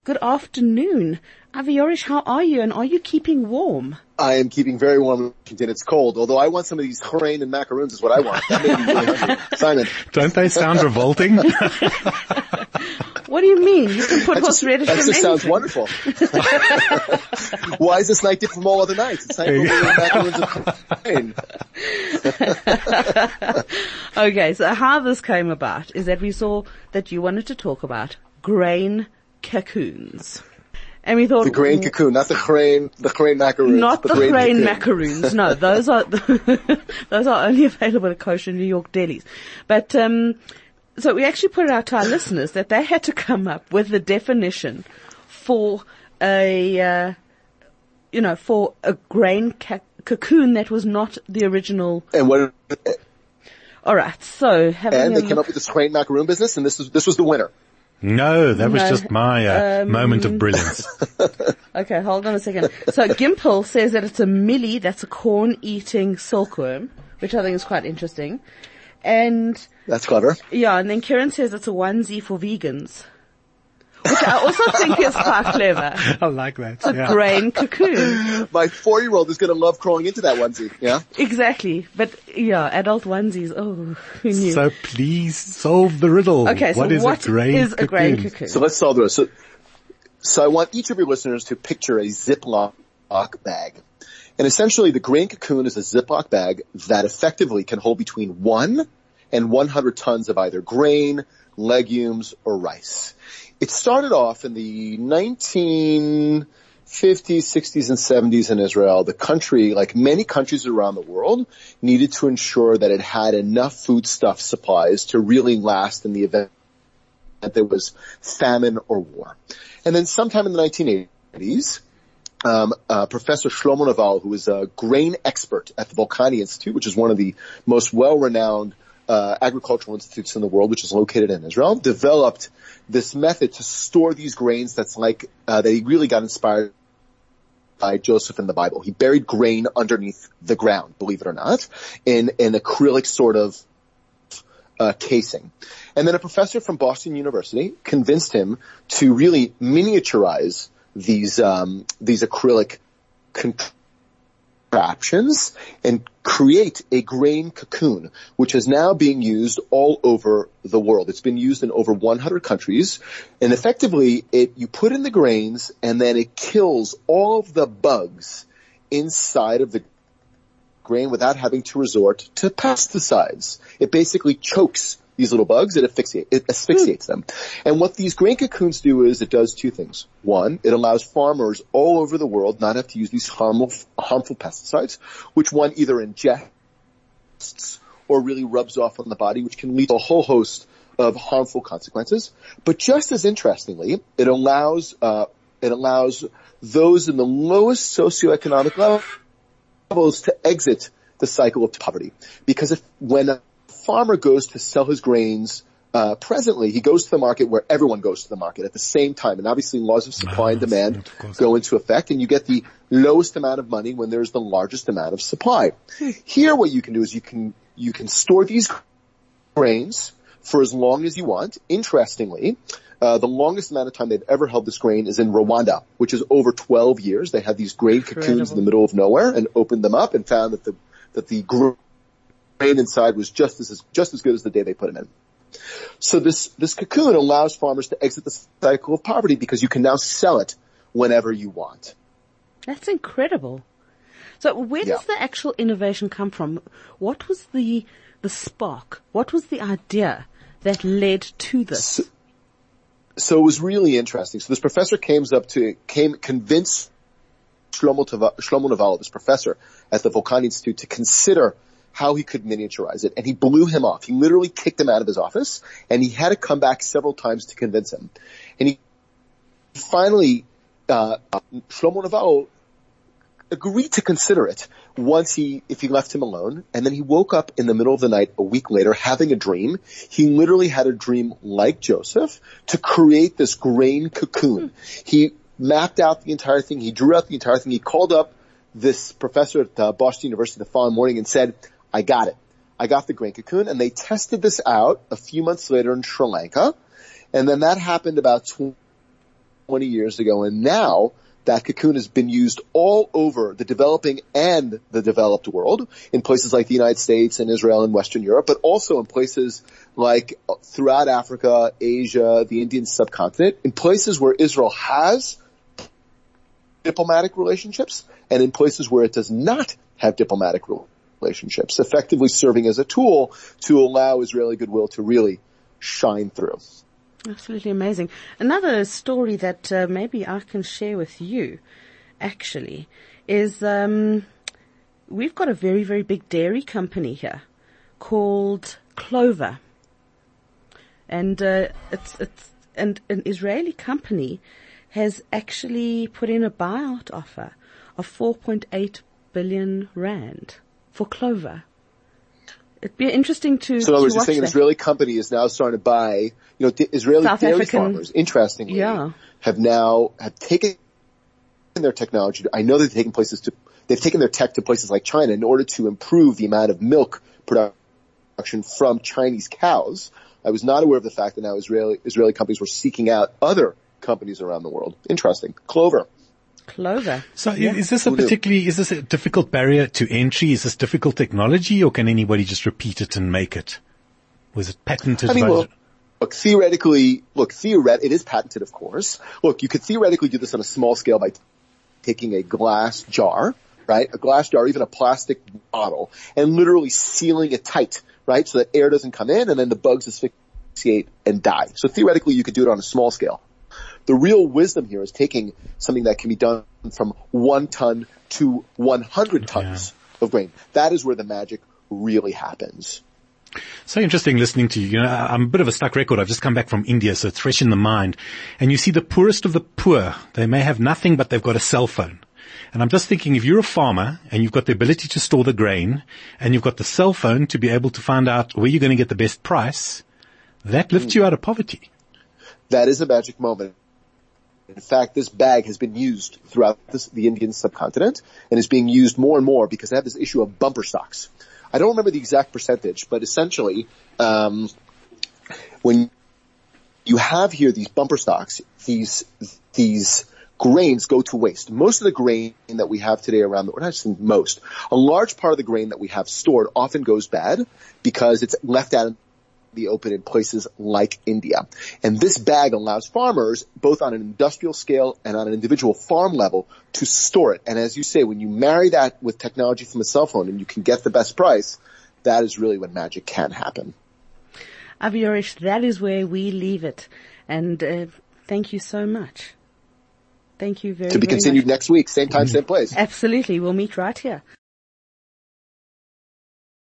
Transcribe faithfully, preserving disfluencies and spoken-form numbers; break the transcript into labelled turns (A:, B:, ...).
A: Good afternoon. Avi Yorish, how are you, and are you keeping warm?
B: I am keeping very warm in Washington. It's cold, although I want some of these chrein and macaroons is what I want. That made me really hungry. Simon.
C: Don't they sound revolting?
A: What do you mean? You can put horseradish in
B: anything. That just sounds wonderful. Why is this night different from all other nights? It's night macaroons and chrein.
A: Okay, so how this came about is that we saw that you wanted to talk about grain cocoons. And we thought
B: the grain cocoon, not the chrein, the chrein macaroons.
A: Not the, the chrein macaroons. No, those are the, those are only available at kosher New York delis. But um so we actually put it out to our listeners that they had to come up with the definition for a uh, you know for a grain ca- cocoon that was not the original.
B: And what?
A: All right, so having
B: and they
A: look-
B: came up with this chrein macaroon business, and this was this was the winner.
C: No, that was
A: no,
C: just my uh, um, moment of brilliance.
A: Okay, hold on a second. So Gimple says that it's a millie, that's a corn-eating silkworm, which I think is quite interesting. And
B: that's clever.
A: Yeah, and then Karen says it's a onesie for vegans, which I also think is quite clever.
C: I like that.
A: It's a
C: yeah.
A: grain cocoon.
B: My four-year-old is going to love crawling into that onesie. Yeah,
A: exactly. But yeah, adult onesies. Oh, who knew?
C: So please solve the riddle.
A: Okay, so
C: what is
A: what
C: a grain
A: is
C: cocoon?
A: a grain cocoon?
B: So let's solve the riddle. So, so I want each of your listeners to picture a Ziploc bag. And essentially the grain cocoon is a Ziploc bag that effectively can hold between one and one hundred tons of either grain, legumes, or rice. It started off in the nineteen fifties, sixties, and seventies in Israel. The country, like many countries around the world, needed to ensure that it had enough foodstuff supplies to really last in the event that there was famine or war. And then sometime in the nineteen eighties, Um, uh, Professor Shlomo Naval, who is a grain expert at the Volcani Institute, which is one of the most well-renowned uh, agricultural institutes in the world, which is located in Israel, developed this method to store these grains that's like, uh, that he really got inspired by Joseph in the Bible. He buried grain underneath the ground, believe it or not, in an acrylic sort of uh, casing. And then a professor from Boston University convinced him to really miniaturize these um these acrylic contraptions and create a grain cocoon, which is now being used all over the world. It's been used in over one hundred countries, and effectively it you put in the grains and then it kills all of the bugs inside of the grain without having to resort to pesticides. It basically chokes these little bugs, it asphyxiates, it asphyxiates them. And what these grain cocoons do is it does two things. One, it allows farmers all over the world not have to use these harmful, harmful pesticides, which one either ingests or really rubs off on the body, which can lead to a whole host of harmful consequences. But just as interestingly, it allows, uh, it allows those in the lowest socioeconomic levels to exit the cycle of poverty. Because if, when a farmer goes to sell his grains, uh, presently he goes to the market where everyone goes to the market at the same time. And obviously laws of supply and demand go into effect, and you get the lowest amount of money when there's the largest amount of supply. Here what you can do is you can, you can store these grains for as long as you want. Interestingly, uh, the longest amount of time they've ever held this grain is in Rwanda, which is over twelve years. They had these grain cocoons Incredible. in the middle of nowhere and opened them up and found that the, that the grain inside was just as just as good as the day they put them in. So this this cocoon allows farmers to exit the cycle of poverty because you can now sell it whenever you want.
A: That's incredible. So where does yeah. the actual innovation come from? What was the the spark? What was the idea that led to this?
B: So, so it was really interesting. So this professor came up to came convinced Shlomo Shlomo Naval, this professor at the Volcani Institute, to consider how he could miniaturize it, and he blew him off. He literally kicked him out of his office, and he had to come back several times to convince him. And he finally, uh, Shlomo Naval agreed to consider it once he, if he left him alone, and then he woke up in the middle of the night a week later having a dream. He literally had a dream like Joseph to create this grain cocoon. He mapped out the entire thing. He drew out the entire thing. He called up this professor at uh, Boston University the following morning and said, I got it. I got the grain cocoon. And they tested this out a few months later in Sri Lanka. And then that happened about twenty years ago, and now that cocoon has been used all over the developing and the developed world, in places like the United States and Israel and Western Europe, but also in places like throughout Africa, Asia, the Indian subcontinent, in places where Israel has diplomatic relationships, and in places where it does not have diplomatic relationships, effectively serving as a tool to allow Israeli goodwill to really shine through.
A: Absolutely amazing. Another story that uh, maybe I can share with you, actually, is um, we've got a very, very big dairy company here called Clover. And uh, it's it's and an Israeli company has actually put in a buyout offer of four point eight billion rand for Clover. It'd be interesting to
B: So in other words,
A: to
B: you're saying an
A: that.
B: Israeli company is now starting to buy, you know, d- Israeli
A: South
B: dairy
A: African,
B: farmers, interestingly,
A: yeah.
B: have now, have taken their technology. I know they've taken places to, they've taken their tech to places like China in order to improve the amount of milk production from Chinese cows. I was not aware of the fact that now Israeli, Israeli companies were seeking out other companies around the world. Interesting. Clover.
A: Clover.
C: So
A: Yeah.
C: is this a particularly, is this a difficult barrier to entry? Is this difficult technology, or can anybody just repeat it and make it? Was it patented?
B: I mean,
C: by-
B: look, look, theoretically, look, theoret- it is patented, of course. Look, you could theoretically do this on a small scale by t- taking a glass jar, right? A glass jar, even a plastic bottle, and literally sealing it tight, right? So that air doesn't come in and then the bugs asphyxiate and die. So theoretically, you could do it on a small scale. The real wisdom here is taking something that can be done from one ton to one hundred tons yeah. of grain. That is where the magic really happens.
C: So interesting listening to you. You know, I'm a bit of a stuck record. I've just come back from India, so it's fresh in the mind. And you see the poorest of the poor. They may have nothing, but they've got a cell phone. And I'm just thinking, if you're a farmer and you've got the ability to store the grain and you've got the cell phone to be able to find out where you're going to get the best price, that lifts mm. you out of poverty.
B: That is a magic moment. In fact, this bag has been used throughout this, the Indian subcontinent and is being used more and more because they have this issue of bumper stocks. I don't remember the exact percentage, but essentially, um, when you have here these bumper stocks, these, these grains go to waste. Most of the grain that we have today around the world, not just most, a large part of the grain that we have stored often goes bad because it's left out in the open in places like India. And this bag allows farmers, both on an industrial scale and on an individual farm level, to store it. And as you say, when you marry that with technology from a cell phone and you can get the best price, that is really when magic can happen.
A: Avi Yorish, that is where we leave it. And uh, thank you so much. Thank you very much.
B: To be continued
A: much.
B: next week, same time, same place.
A: Absolutely. We'll meet right here.